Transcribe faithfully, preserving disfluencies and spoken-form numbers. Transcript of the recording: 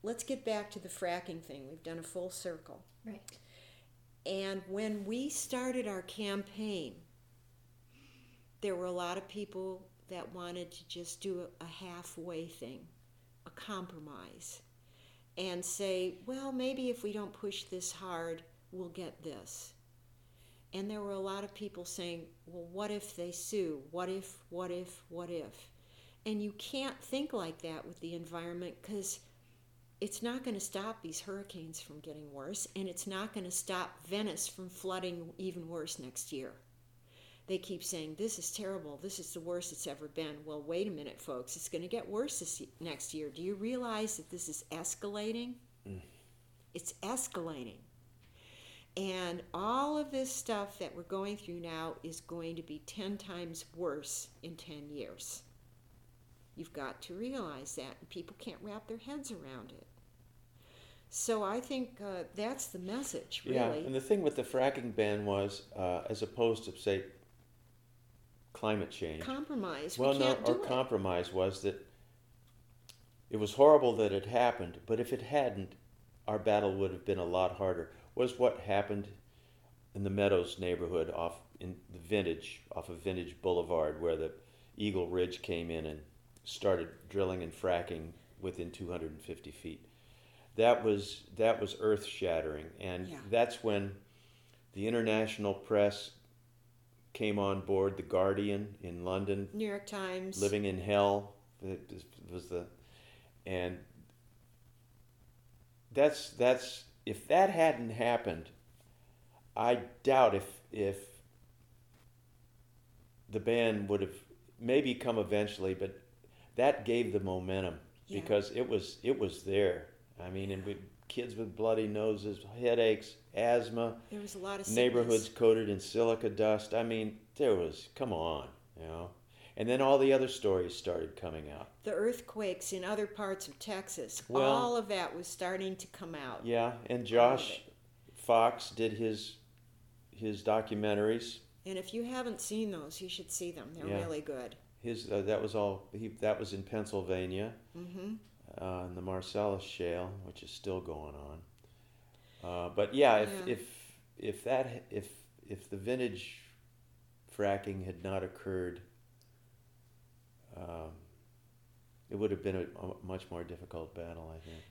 let's get back to the fracking thing. We've done a full circle. Right. And when we started our campaign, there were a lot of people that wanted to just do a, a halfway thing, a compromise, and say, well, maybe if we don't push this hard, we'll get this. And there were a lot of people saying, well, what if they sue? What if, what if, what if? And you can't think like that with the environment, because it's not going to stop these hurricanes from getting worse, and it's not going to stop Venice from flooding even worse next year. They keep saying, this is terrible, this is the worst it's ever been. Well, wait a minute, folks, it's going to get worse this next year. Do you realize that this is escalating? Mm. It's escalating. And all of this stuff that we're going through now is going to be ten times worse in ten years. You've got to realize that, and people can't wrap their heads around it. So I think uh, that's the message, really. Yeah, and the thing with the fracking ban was, uh, as opposed to, say, climate change. Compromise. Well, we no, can't do or it. compromise was that it was horrible that it happened, but if it hadn't, our battle would have been a lot harder. Was what happened in the Meadows neighborhood off in the Vintage, off of Vintage Boulevard, where the Eagle Ridge came in and started drilling and fracking within two hundred fifty feet. That was that was earth-shattering, and Yeah. that's when the international press came on board. The Guardian in London, New York Times. Living in Hell, it was the, and that's that's if that hadn't happened, I doubt if if the ban would have maybe come eventually, but that gave the momentum Yeah. because it was it was there. I mean, and we, kids with bloody noses, headaches, asthma, There was a lot of sickness. neighborhoods coated in silica dust. I mean, there was, come on, you know. And then all the other stories started coming out. The earthquakes in other parts of Texas, Well, all of that was starting to come out. Yeah, and All of Josh it. Fox did his his documentaries. And if you haven't seen those, you should see them. They're Yeah. really good. His uh, that was all he that was in Pennsylvania, Mm-hmm. uh, in the Marcellus Shale, which is still going on. Uh, but yeah, if Yeah. if if that if if the Vintage fracking had not occurred, um, it would have been a, a much more difficult battle, I think.